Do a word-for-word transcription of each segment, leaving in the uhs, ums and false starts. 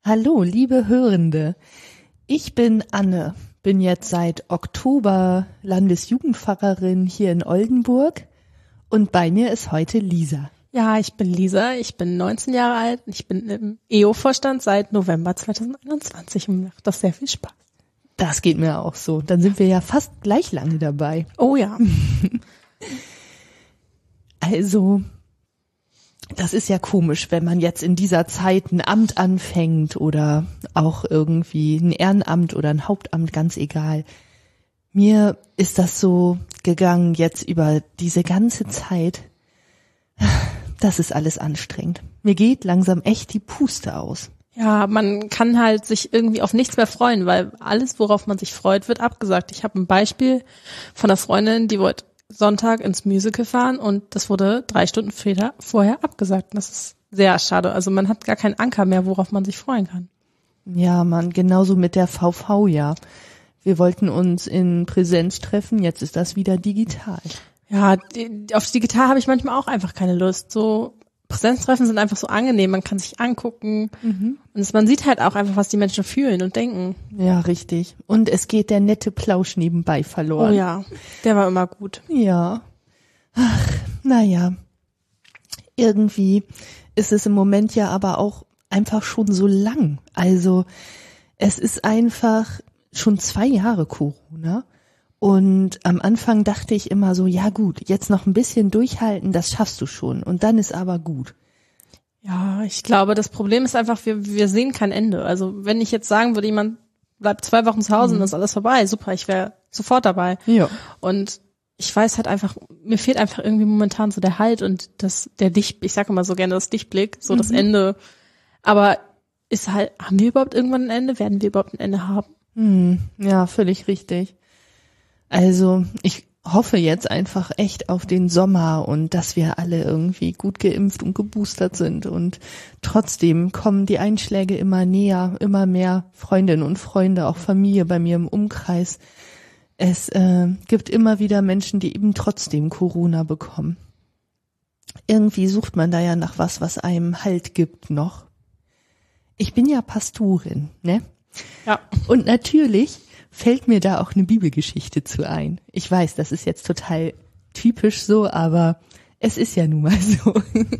Hallo, liebe Hörende. Ich bin Anne, bin jetzt seit Oktober Landesjugendpfarrerin hier in Oldenburg und bei mir ist heute Lisa. Ja, ich bin Lisa, ich bin neunzehn Jahre alt und ich bin im E O-Vorstand seit November zweitausendeinundzwanzig und macht das sehr viel Spaß. Das geht mir auch so. Dann sind wir ja fast gleich lange dabei. Oh ja. Also, das ist ja komisch, wenn man jetzt in dieser Zeit ein Amt anfängt oder auch irgendwie ein Ehrenamt oder ein Hauptamt, ganz egal. Mir ist das so gegangen jetzt über diese ganze Zeit. Das ist alles anstrengend. Mir geht langsam echt die Puste aus. Ja, man kann halt sich irgendwie auf nichts mehr freuen, weil alles, worauf man sich freut, wird abgesagt. Ich habe ein Beispiel von einer Freundin, die wollte Sonntag ins Musical fahren und das wurde drei Stunden später vorher abgesagt. Das ist sehr schade. Also man hat gar keinen Anker mehr, worauf man sich freuen kann. Ja, Mann, genauso mit der V V, ja. Wir wollten uns in Präsenz treffen, jetzt ist das wieder digital. Ja, die, aufs Digital habe ich manchmal auch einfach keine Lust. So Präsenztreffen sind einfach so angenehm, man kann sich angucken mhm. und man sieht halt auch einfach, was die Menschen fühlen und denken. Ja, richtig. Und es geht der nette Plausch nebenbei verloren. Oh ja, der war immer gut. Ja. Ach, naja. Irgendwie ist es im Moment ja aber auch einfach schon so lang. Also es ist einfach schon zwei Jahre Corona. Und am Anfang dachte ich immer so, ja gut, jetzt noch ein bisschen durchhalten, das schaffst du schon. Und dann ist aber gut. Ja, ich glaube, das Problem ist einfach, wir wir sehen kein Ende. Also wenn ich jetzt sagen würde, jemand bleibt zwei Wochen zu Hause mhm. und ist alles vorbei, super, ich wäre sofort dabei. Ja. Und ich weiß halt einfach, mir fehlt einfach irgendwie momentan so der Halt und das der Licht, ich sage immer so gerne das Lichtblick, so mhm. das Ende. Aber ist halt, haben wir überhaupt irgendwann ein Ende? Werden wir überhaupt ein Ende haben? Mhm. Ja, völlig richtig. Also ich hoffe jetzt einfach echt auf den Sommer und dass wir alle irgendwie gut geimpft und geboostert sind und trotzdem kommen die Einschläge immer näher, immer mehr Freundinnen und Freunde, auch Familie bei mir im Umkreis. Es äh, gibt immer wieder Menschen, die eben trotzdem Corona bekommen. Irgendwie sucht man da ja nach was, was einem Halt gibt noch. Ich bin ja Pastorin, ne? Ja. Und natürlich fällt mir da auch eine Bibelgeschichte zu ein. Ich weiß, das ist jetzt total typisch so, aber es ist ja nun mal so.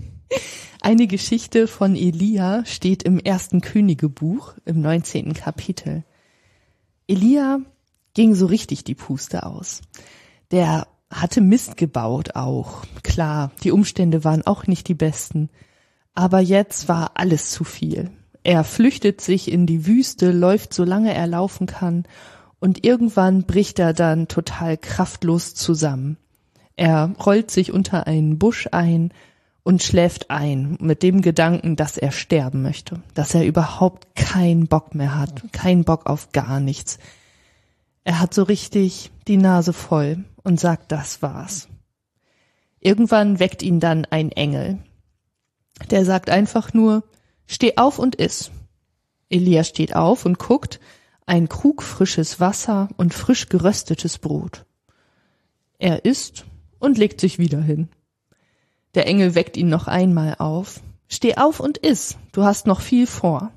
Eine Geschichte von Elia steht im ersten Königebuch im neunzehnten Kapitel. Elia ging so richtig die Puste aus. Der hatte Mist gebaut auch. Klar, die Umstände waren auch nicht die besten. Aber jetzt war alles zu viel. Er flüchtet sich in die Wüste, läuft so lange er laufen kann. Und irgendwann bricht er dann total kraftlos zusammen. Er rollt sich unter einen Busch ein und schläft ein mit dem Gedanken, dass er sterben möchte, dass er überhaupt keinen Bock mehr hat, keinen Bock auf gar nichts. Er hat so richtig die Nase voll und sagt, das war's. Irgendwann weckt ihn dann ein Engel. Der sagt einfach nur, steh auf und iss. Elia steht auf und guckt, ein Krug frisches Wasser und frisch geröstetes Brot. Er isst und legt sich wieder hin. Der Engel weckt ihn noch einmal auf. Steh auf und iss, du hast noch viel vor.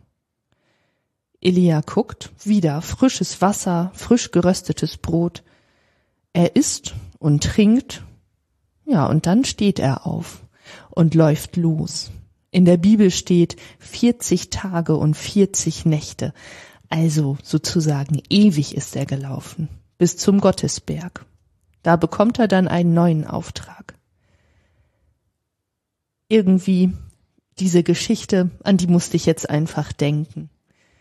Elia guckt, wieder frisches Wasser, frisch geröstetes Brot. Er isst und trinkt, ja, und dann steht er auf und läuft los. In der Bibel steht vierzig Tage und vierzig Nächte. Also sozusagen ewig ist er gelaufen, bis zum Gottesberg. Da bekommt er dann einen neuen Auftrag. Irgendwie diese Geschichte, an die musste ich jetzt einfach denken.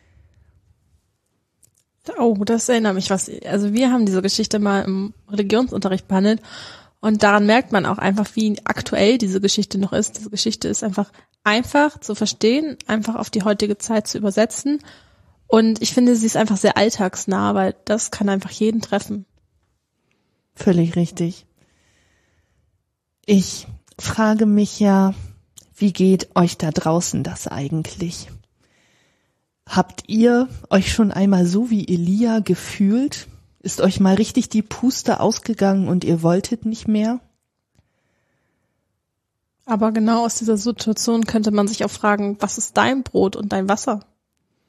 Oh, das erinnert mich was. Also wir haben diese Geschichte mal im Religionsunterricht behandelt und daran merkt man auch einfach, wie aktuell diese Geschichte noch ist. Diese Geschichte ist einfach einfach zu verstehen, einfach auf die heutige Zeit zu übersetzen. Und ich finde, sie ist einfach sehr alltagsnah, weil das kann einfach jeden treffen. Völlig richtig. Ich frage mich ja, wie geht euch da draußen das eigentlich? Habt ihr euch schon einmal so wie Elia gefühlt? Ist euch mal richtig die Puste ausgegangen und ihr wolltet nicht mehr? Aber genau aus dieser Situation könnte man sich auch fragen, was ist dein Brot und dein Wasser?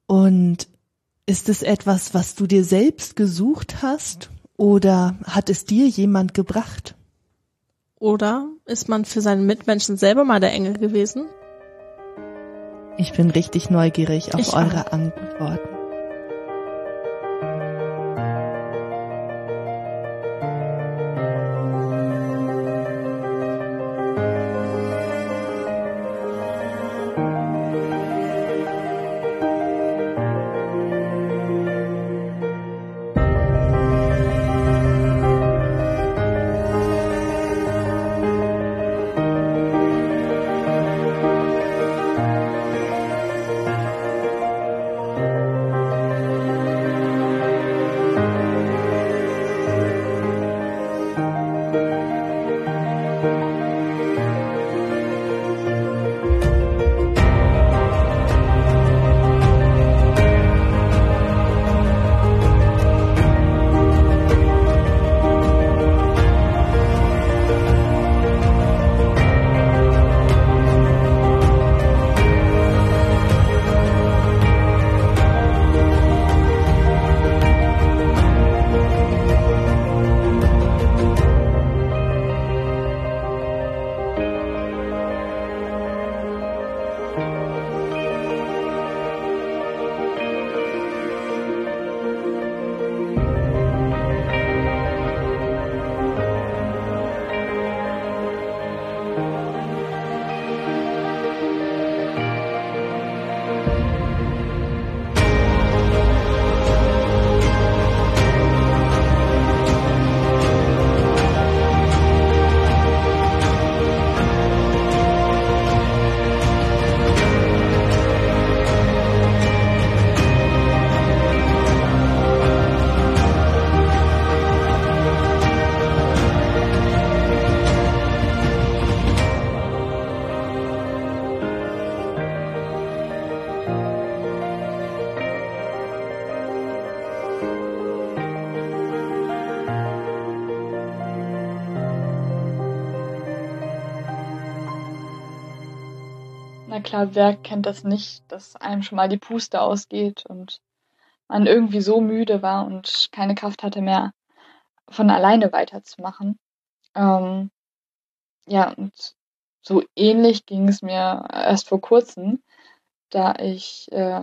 Und ist es etwas, was du dir selbst gesucht hast oder hat es dir jemand gebracht? Oder ist man für seine Mitmenschen selber mal der Engel gewesen? Ich bin richtig neugierig auf Ich eure auch. Antworten. Na klar, wer kennt das nicht, dass einem schon mal die Puste ausgeht und man irgendwie so müde war und keine Kraft hatte mehr, von alleine weiterzumachen. Ähm, ja, und so ähnlich ging es mir erst vor kurzem, da ich äh,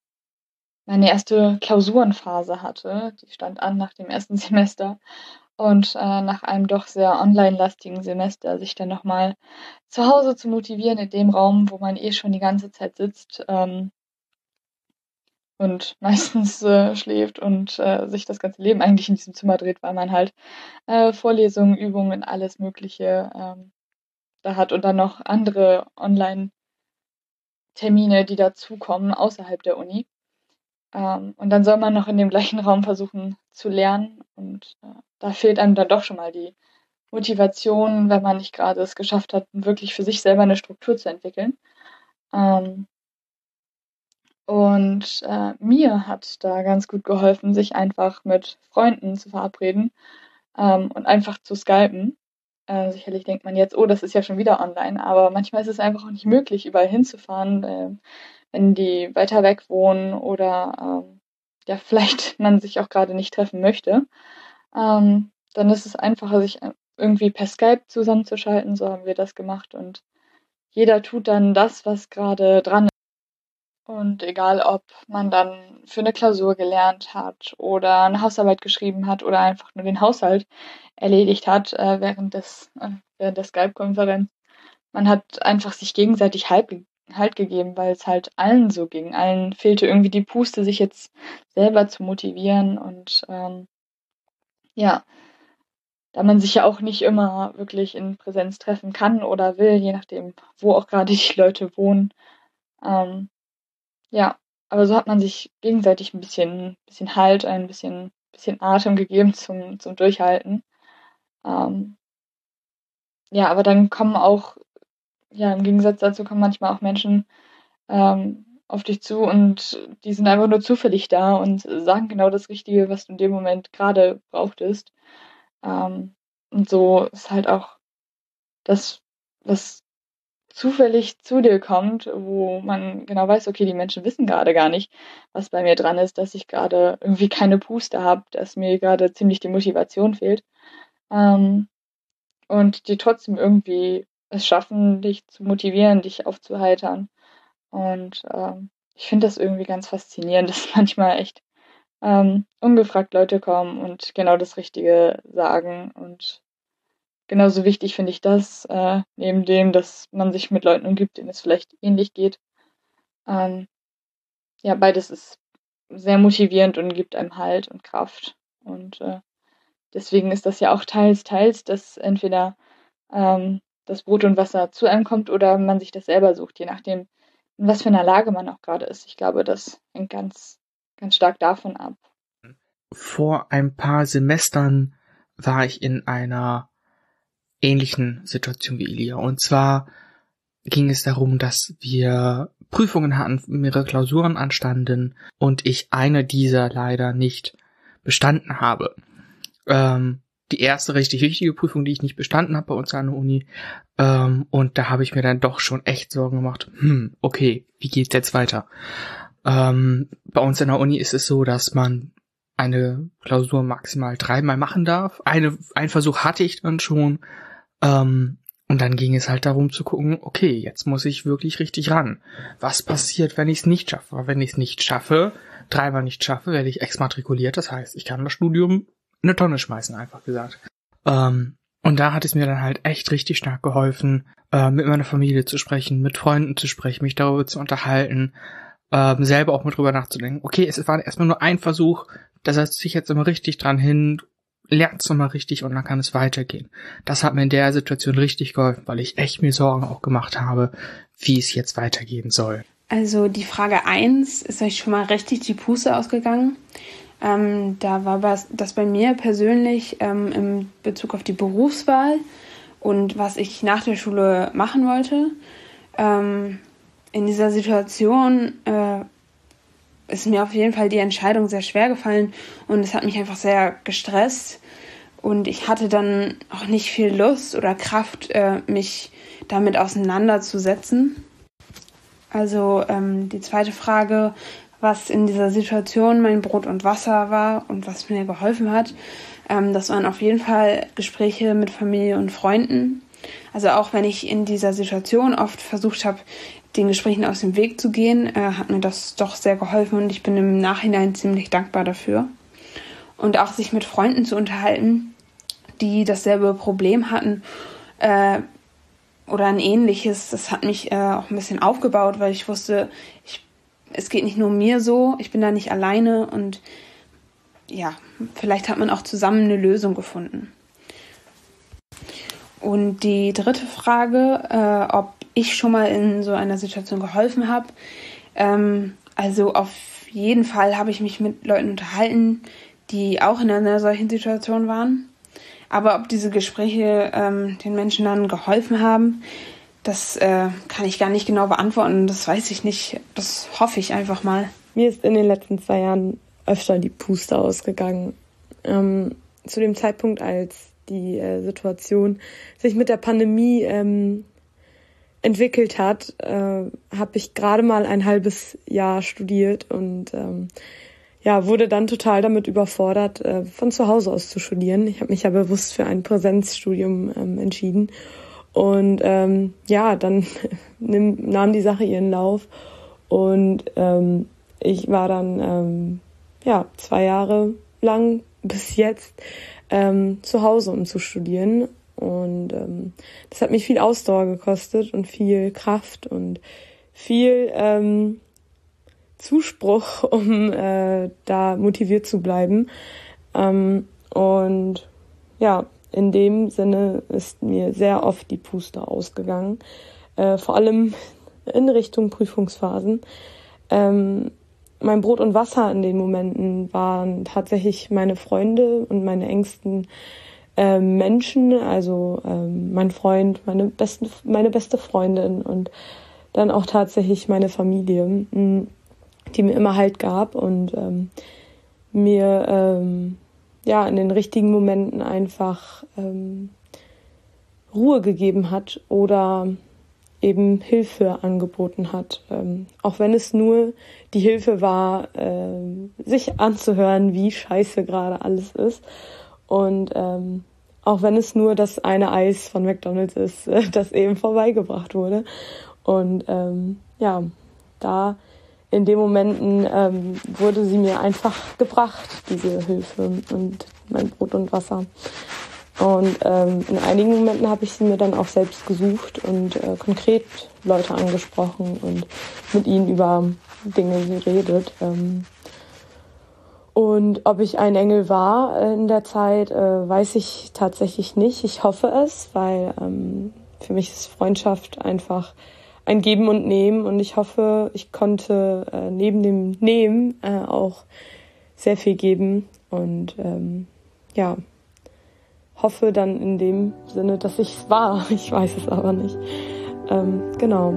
meine erste Klausurenphase hatte. Die stand an nach dem ersten Semester. Und äh, nach einem doch sehr online-lastigen Semester sich dann nochmal zu Hause zu motivieren in dem Raum, wo man eh schon die ganze Zeit sitzt ähm, und meistens äh, schläft und äh, sich das ganze Leben eigentlich in diesem Zimmer dreht, weil man halt äh, Vorlesungen, Übungen, alles Mögliche ähm, da hat und dann noch andere Online-Termine, die dazukommen außerhalb der Uni. Ähm, und dann soll man noch in dem gleichen Raum versuchen zu lernen und äh, da fehlt einem dann doch schon mal die Motivation, wenn man nicht gerade es geschafft hat, wirklich für sich selber eine Struktur zu entwickeln. Ähm, und äh, mir hat da ganz gut geholfen, sich einfach mit Freunden zu verabreden ähm, und einfach zu skypen. Äh, sicherlich denkt man jetzt, oh, das ist ja schon wieder online, aber manchmal ist es einfach auch nicht möglich, überall hinzufahren, äh, wenn die weiter weg wohnen oder ähm, ja, vielleicht man sich auch gerade nicht treffen möchte. Ähm, dann ist es einfacher, sich irgendwie per Skype zusammenzuschalten. So haben wir das gemacht und jeder tut dann das, was gerade dran ist. Und egal, ob man dann für eine Klausur gelernt hat oder eine Hausarbeit geschrieben hat oder einfach nur den Haushalt erledigt hat äh, während des äh, während der Skype-Konferenz. Man hat einfach sich gegenseitig Halt, halt gegeben, weil es halt allen so ging. Allen fehlte irgendwie die Puste, sich jetzt selber zu motivieren und ähm, ja, da man sich ja auch nicht immer wirklich in Präsenz treffen kann oder will, je nachdem, wo auch gerade die Leute wohnen. Ähm, ja, aber so hat man sich gegenseitig ein bisschen, bisschen Halt, ein bisschen, bisschen Atem gegeben zum, zum Durchhalten. Ähm, ja, aber dann kommen auch, ja, im Gegensatz dazu kommen manchmal auch Menschen ähm, auf dich zu und die sind einfach nur zufällig da und sagen genau das Richtige, was du in dem Moment gerade brauchtest. Ähm, und so ist halt auch das, was zufällig zu dir kommt, wo man genau weiß, okay, die Menschen wissen gerade gar nicht, was bei mir dran ist, dass ich gerade irgendwie keine Puste habe, dass mir gerade ziemlich die Motivation fehlt. Ähm, und die trotzdem irgendwie es schaffen, dich zu motivieren, dich aufzuheitern. Und ähm, ich finde das irgendwie ganz faszinierend, dass manchmal echt ähm, ungefragt Leute kommen und genau das Richtige sagen. Und genauso wichtig finde ich das, äh, neben dem, dass man sich mit Leuten umgibt, denen es vielleicht ähnlich geht. Ähm, ja, beides ist sehr motivierend und gibt einem Halt und Kraft. Und äh, deswegen ist das ja auch teils, teils, dass entweder ähm, das Brot und Wasser zu einem kommt oder man sich das selber sucht, je nachdem, in was für einer Lage man auch gerade ist. Ich glaube, das hängt ganz, ganz stark davon ab. Vor ein paar Semestern war ich in einer ähnlichen Situation wie Ilia. Und zwar ging es darum, dass wir Prüfungen hatten, mehrere Klausuren anstanden und ich eine dieser leider nicht bestanden habe. Ähm, die erste richtig wichtige Prüfung, die ich nicht bestanden habe bei uns an der Uni. Ähm, und da habe ich mir dann doch schon echt Sorgen gemacht. Hm, okay, wie geht's jetzt weiter? Ähm, bei uns an der Uni ist es so, dass man eine Klausur maximal dreimal machen darf. Eine, einen Versuch hatte ich dann schon. Ähm, und dann ging es halt darum zu gucken, okay, jetzt muss ich wirklich richtig ran. Was passiert, wenn ich es nicht schaffe? Wenn ich es nicht schaffe, dreimal nicht schaffe, werde ich exmatrikuliert. Das heißt, ich kann das Studium in eine Tonne schmeißen, einfach gesagt. Ähm, und da hat es mir dann halt echt richtig stark geholfen, äh, mit meiner Familie zu sprechen, mit Freunden zu sprechen, mich darüber zu unterhalten, ähm, selber auch mal drüber nachzudenken. Okay, es war erstmal nur ein Versuch, da setzt sich jetzt immer richtig dran hin, lernst nochmal richtig und dann kann es weitergehen. Das hat mir in der Situation richtig geholfen, weil ich echt mir Sorgen auch gemacht habe, wie es jetzt weitergehen soll. Also die Frage eins ist euch schon mal richtig die Puste ausgegangen. Ähm, da war das bei mir persönlich ähm, in Bezug auf die Berufswahl und was ich nach der Schule machen wollte. Ähm, in dieser Situation äh, ist mir auf jeden Fall die Entscheidung sehr schwer gefallen und es hat mich einfach sehr gestresst und ich hatte dann auch nicht viel Lust oder Kraft, äh, mich damit auseinanderzusetzen. Also ähm, die zweite Frage, was in dieser Situation mein Brot und Wasser war und was mir geholfen hat, ähm, das waren auf jeden Fall Gespräche mit Familie und Freunden. Also auch wenn ich in dieser Situation oft versucht habe, den Gesprächen aus dem Weg zu gehen, äh, hat mir das doch sehr geholfen und ich bin im Nachhinein ziemlich dankbar dafür. Und auch sich mit Freunden zu unterhalten, die dasselbe Problem hatten äh, oder ein ähnliches, das hat mich äh, auch ein bisschen aufgebaut, weil ich wusste, ich, es geht nicht nur mir so, ich bin da nicht alleine und ja, vielleicht hat man auch zusammen eine Lösung gefunden. Und die dritte Frage, äh, ob ich schon mal in so einer Situation geholfen habe. Ähm, also auf jeden Fall habe ich mich mit Leuten unterhalten, die auch in einer solchen Situation waren. Aber ob diese Gespräche ähm, den Menschen dann geholfen haben, das äh, kann ich gar nicht genau beantworten. Das weiß ich nicht. Das hoffe ich einfach mal. Mir ist in den letzten zwei Jahren öfter die Puste ausgegangen. Ähm, zu dem Zeitpunkt, als die äh, Situation sich mit der Pandemie ähm, entwickelt hat, äh, habe ich gerade mal ein halbes Jahr studiert und ähm, ja, wurde dann total damit überfordert, äh, von zu Hause aus zu studieren. Ich habe mich ja bewusst für ein Präsenzstudium ähm, entschieden. Und ähm, ja, dann nimm, nahm die Sache ihren Lauf und ähm, ich war dann ähm, ja zwei Jahre lang bis jetzt ähm, zu Hause, um zu studieren. Und ähm, das hat mich viel Ausdauer gekostet und viel Kraft und viel ähm, Zuspruch, um äh, da motiviert zu bleiben. Ähm, und ja, in dem Sinne ist mir sehr oft die Puste ausgegangen, äh, vor allem in Richtung Prüfungsphasen. Ähm, mein Brot und Wasser in den Momenten waren tatsächlich meine Freunde und meine engsten äh, Menschen, also ähm, mein Freund, meine, besten, meine beste Freundin und dann auch tatsächlich meine Familie, mh, die mir immer Halt gab und ähm, mir ähm, ja in den richtigen Momenten einfach ähm, Ruhe gegeben hat oder eben Hilfe angeboten hat. Ähm, auch wenn es nur die Hilfe war, ähm, sich anzuhören, wie scheiße gerade alles ist. Und ähm, auch wenn es nur das eine Eis von McDonald's ist, äh, das eben vorbeigebracht wurde. Und ähm, ja, da in den Momenten ähm, wurde sie mir einfach gebracht, diese Hilfe und mein Brot und Wasser. Und ähm, in einigen Momenten habe ich sie mir dann auch selbst gesucht und äh, konkret Leute angesprochen und mit ihnen über Dinge geredet. Ähm, und ob ich ein Engel war äh, in der Zeit, äh, weiß ich tatsächlich nicht. Ich hoffe es, weil ähm, für mich ist Freundschaft einfach ein Geben und Nehmen. Und ich hoffe, ich konnte äh, neben dem Nehmen äh, auch sehr viel geben. Und ähm, ja, hoffe dann in dem Sinne, dass ich es war. Ich weiß es aber nicht. Ähm, genau.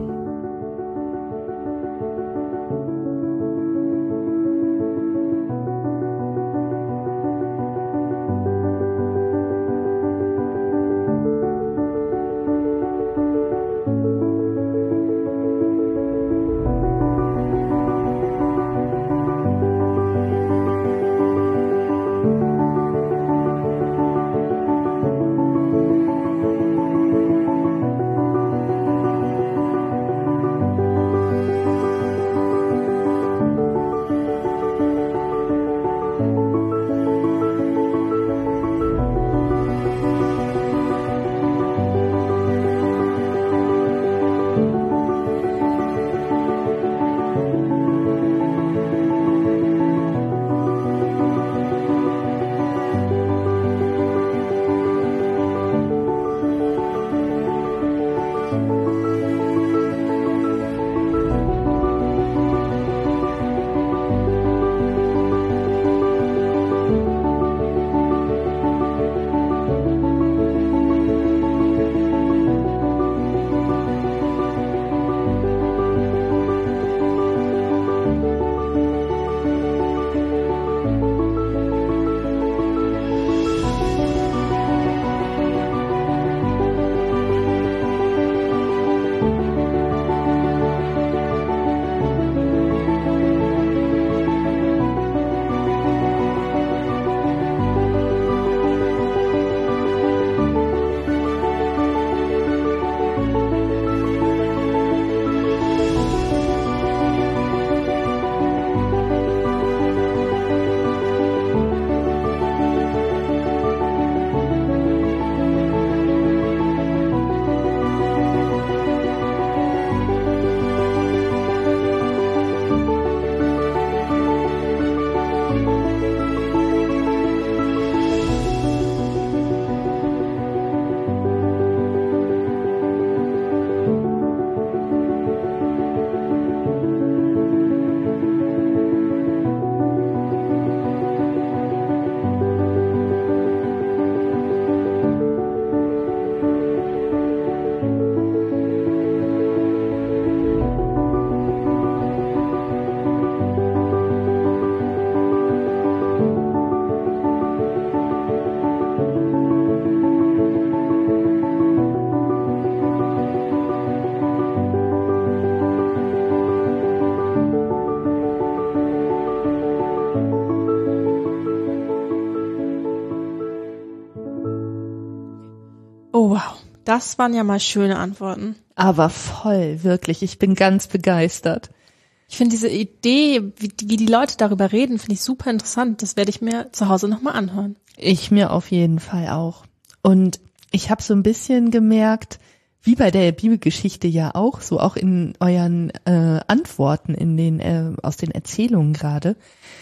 Oh wow, das waren ja mal schöne Antworten. Aber voll, wirklich. Ich bin ganz begeistert. Ich finde diese Idee, wie, wie die Leute darüber reden, finde ich super interessant. Das werde ich mir zu Hause nochmal anhören. Ich mir auf jeden Fall auch. Und ich habe so ein bisschen gemerkt, wie bei der Bibelgeschichte ja auch, so auch in euren äh, Antworten in den äh, aus den Erzählungen gerade,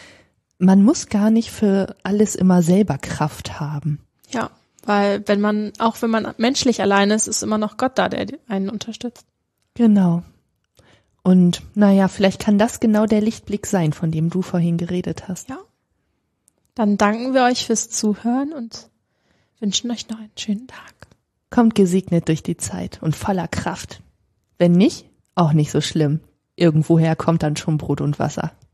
man muss gar nicht für alles immer selber Kraft haben. Ja, weil wenn man, auch wenn man menschlich alleine ist, ist immer noch Gott da, der einen unterstützt. Genau. Und naja, vielleicht kann das genau der Lichtblick sein, von dem du vorhin geredet hast. Ja. Dann danken wir euch fürs Zuhören und wünschen euch noch einen schönen Tag. Kommt gesegnet durch die Zeit und voller Kraft. Wenn nicht, auch nicht so schlimm. Irgendwoher kommt dann schon Brot und Wasser.